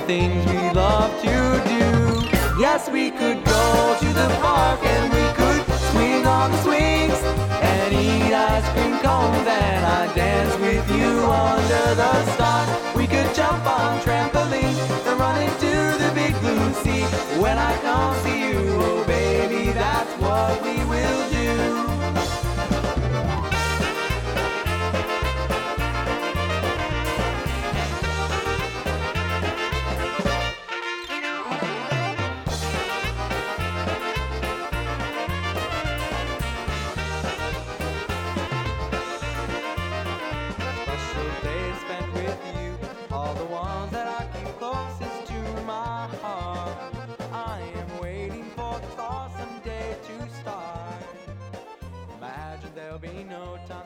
things we love to do. Yes, we could go to the park and we could swing on the swings and eat ice cream cones, and I'd dance with you under the stars. We could jump on trampolines and run into the big blue sea. When I come see you, oh baby, that's what we will do. Special days spent with you, all the ones that I keep closest to my heart. I am waiting for the thaw someday to start. Imagine there'll be no time